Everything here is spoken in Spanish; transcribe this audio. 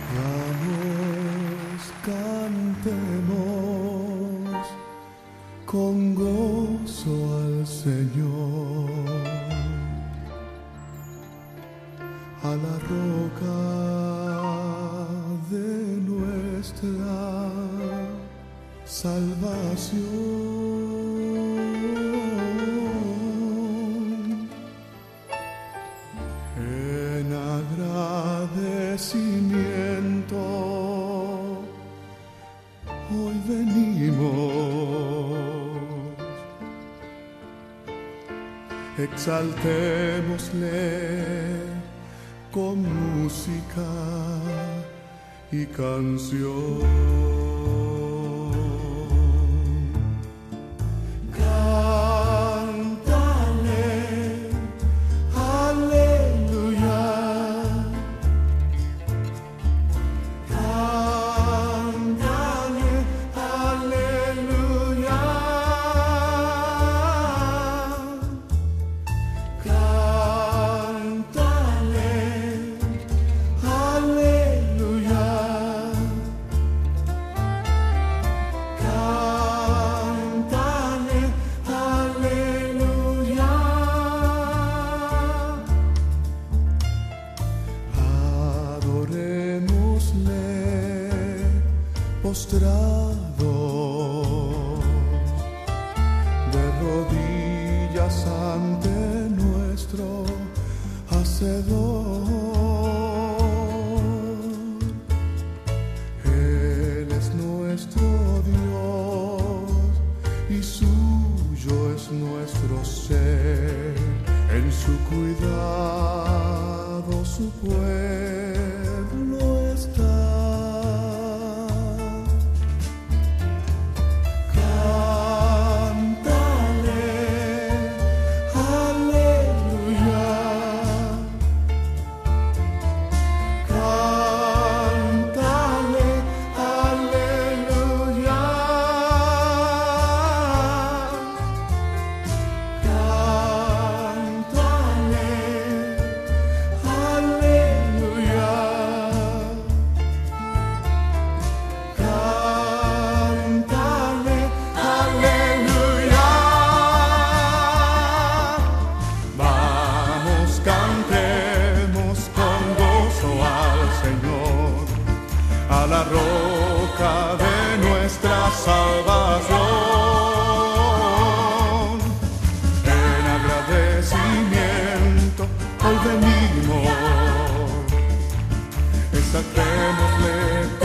Vamos, cantemos con gozo al Señor, a la roca de nuestra salvación. En agradecimiento hoy venimos, exaltémosle con música y canción. Postrados de rodillas ante nuestro Hacedor. Él es nuestro Dios y suyo es nuestro ser. En su cuidado su pueblo está. A la roca de nuestra salvación. En agradecimiento hoy venimos, exaltémosle